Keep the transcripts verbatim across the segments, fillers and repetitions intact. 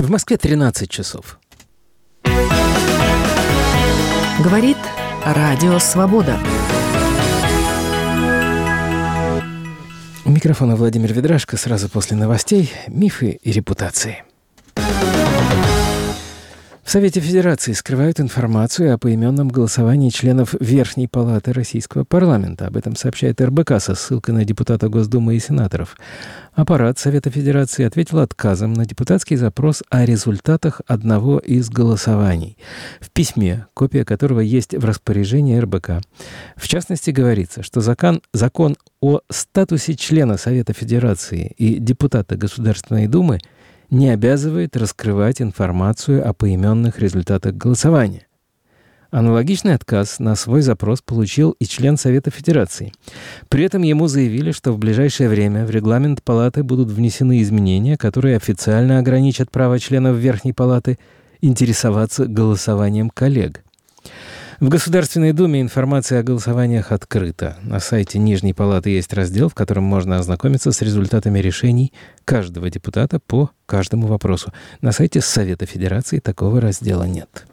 В Москве тринадцать часов. Говорит Радио Свобода. У микрофона Владимир Ведрашко. Сразу после новостей «Мифы и репутации». В Совете Федерации скрывают информацию о поименном голосовании членов Верхней Палаты Российского парламента. Об этом сообщает эр бэ ка со ссылкой на депутата Госдумы и сенаторов. Аппарат Совета Федерации ответил отказом на депутатский запрос о результатах одного из голосований. В письме, копия которого есть в распоряжении эр бэ ка, в частности говорится, что закон, закон о статусе члена Совета Федерации и депутата Государственной Думы не обязывает раскрывать информацию о поименных результатах голосования. Аналогичный отказ на свой запрос получил и член Совета Федерации. При этом ему заявили, что в ближайшее время в регламент Палаты будут внесены изменения, которые официально ограничат право членов Верхней Палаты интересоваться голосованием коллег. В Государственной Думе информация о голосованиях открыта. На сайте Нижней Палаты есть раздел, в котором можно ознакомиться с результатами решений каждого депутата по каждому вопросу. На сайте Совета Федерации такого раздела нет.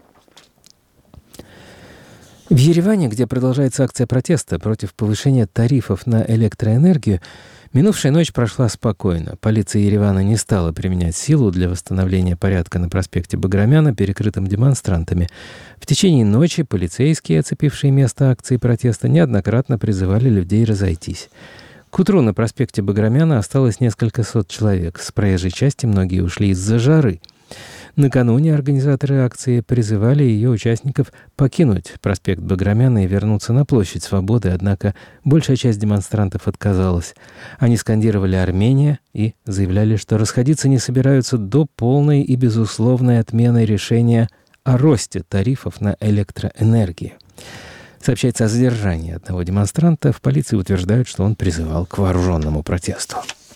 В Ереване, где продолжается акция протеста против повышения тарифов на электроэнергию, минувшая ночь прошла спокойно. Полиция Еревана не стала применять силу для восстановления порядка на проспекте Баграмяна, перекрытым демонстрантами. В течение ночи полицейские, оцепившие место акции протеста, неоднократно призывали людей разойтись. К утру на проспекте Баграмяна осталось несколько сот человек. С проезжей части многие ушли из-за жары. Накануне организаторы акции призывали ее участников покинуть проспект Баграмяна и вернуться на площадь Свободы, однако большая часть демонстрантов отказалась. Они скандировали «Армения» и заявляли, что расходиться не собираются до полной и безусловной отмены решения о росте тарифов на электроэнергию. Сообщается о задержании одного демонстранта. В полиции утверждают, что он призывал к вооруженному протесту.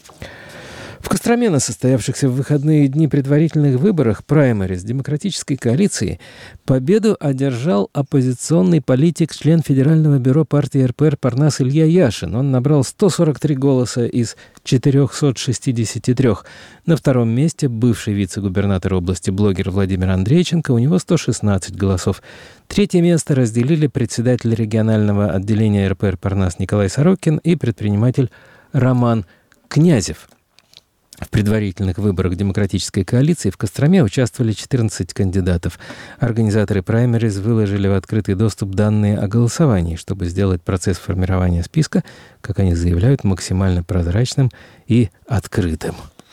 В Костроме на состоявшихся в выходные дни предварительных выборах праймериз демократической коалиции победу одержал оппозиционный политик, член Федерального бюро партии эр пэ эр Парнас Илья Яшин. Он набрал сто сорок три голоса из четырехсот шестидесяти трёх. На втором месте бывший вице-губернатор области блогер Владимир Андрейченко. У него сто шестнадцать голосов. Третье место разделили председатель регионального отделения эр пэ эр Парнас Николай Сорокин и предприниматель Роман Князев. В предварительных выборах демократической коалиции в Костроме участвовали четырнадцать кандидатов. Организаторы праймериз выложили в открытый доступ данные о голосовании, чтобы сделать процесс формирования списка, как они заявляют, максимально прозрачным и открытым.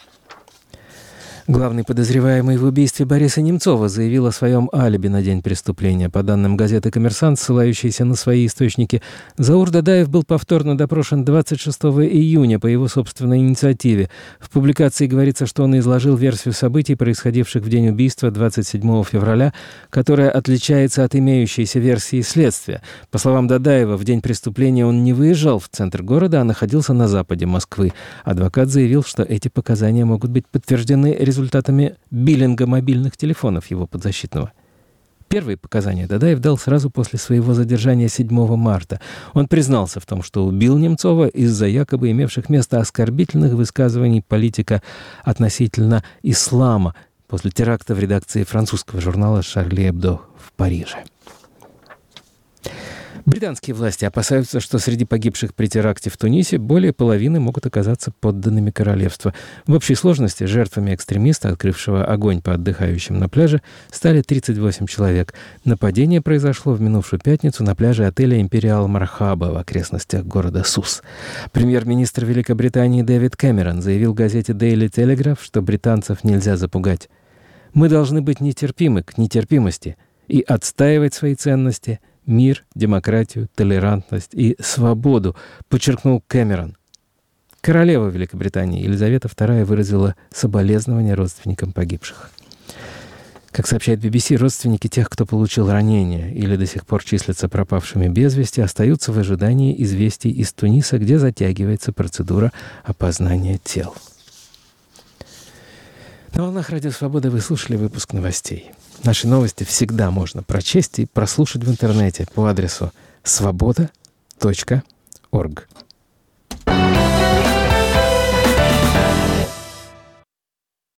Главный подозреваемый в убийстве Бориса Немцова заявил о своем алиби на день преступления. По данным газеты «Коммерсант», ссылающейся на свои источники, Заур Дадаев был повторно допрошен двадцать шестого июня по его собственной инициативе. В публикации говорится, что он изложил версию событий, происходивших в день убийства двадцать седьмого февраля, которая отличается от имеющейся версии следствия. По словам Дадаева, в день преступления он не выезжал в центр города, а находился на западе Москвы. Адвокат заявил, что эти показания могут быть подтверждены результатами результатами биллинга мобильных телефонов его подзащитного. Первые показания Дадаев дал сразу после своего задержания седьмого марта. Он признался в том, что убил Немцова из-за якобы имевших место оскорбительных высказываний политика относительно ислама после теракта в редакции французского журнала «Шарли Эбдо» в Париже. Британские власти опасаются, что среди погибших при теракте в Тунисе более половины могут оказаться подданными королевства. В общей сложности жертвами экстремиста, открывшего огонь по отдыхающим на пляже, стали тридцать восемь человек. Нападение произошло в минувшую пятницу на пляже отеля «Империал Мархаба» в окрестностях города Сус. Премьер-министр Великобритании Дэвид Кэмерон заявил газете Daily Telegraph, что британцев нельзя запугать. «Мы должны быть нетерпимы к нетерпимости и отстаивать свои ценности – мир, демократию, толерантность и свободу», подчеркнул Кэмерон. Королева Великобритании Елизавета вторая выразила соболезнования родственникам погибших. Как сообщает би би си, родственники тех, кто получил ранения или до сих пор числятся пропавшими без вести, остаются в ожидании известий из Туниса, где затягивается процедура опознания тел. На волнах Радио Свобода вы слушали выпуск новостей. Наши новости всегда можно прочесть и прослушать в интернете по адресу свобода точка орг.